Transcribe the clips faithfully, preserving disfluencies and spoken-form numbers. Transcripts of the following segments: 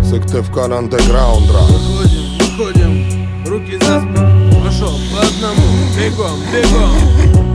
Сыктывкар андеграунд рап. Выходим, выходим, руки за спину. Пошел по одному, бегом, бегом.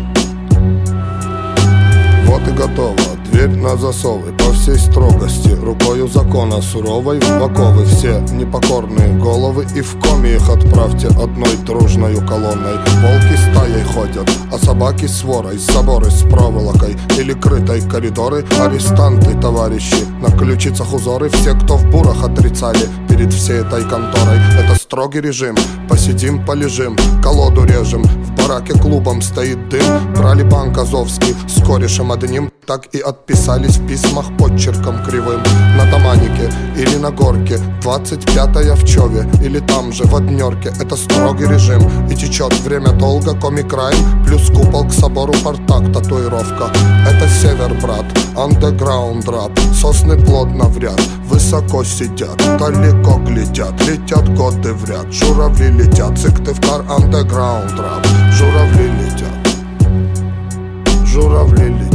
Вот и готово, дверь на засовы по всей строгости, рукою закона суровой в оковы все непокорные головы, и в коме их отправьте одной дружною колонной. Волки стаей ходят, а собаки сворой, соборы с проволокой или крытой коридоры. Арестанты, товарищи, на ключицах узоры. Все, кто в бурах отрицали перед всей этой конторой. Это строгий режим, посидим, полежим, колоду режем. В бараке клубом стоит дым. Брали банк азовский с корешем одним, так и отписались в письмах почерком кривым. На Таманике или на горке, двадцать пятая в Чове или там же в Однерке. Это строгий режим, и течет время долго. Комик-райм плюс купол к собору, Партак, татуировка. Это север, брат, андеграунд рап. Сосны плотно в ряд, высоко сидят, далеко глядят, летят годы в ряд. Журавли летят, Сыктывкар андеграунд рап. Журавли летят, журавли летят.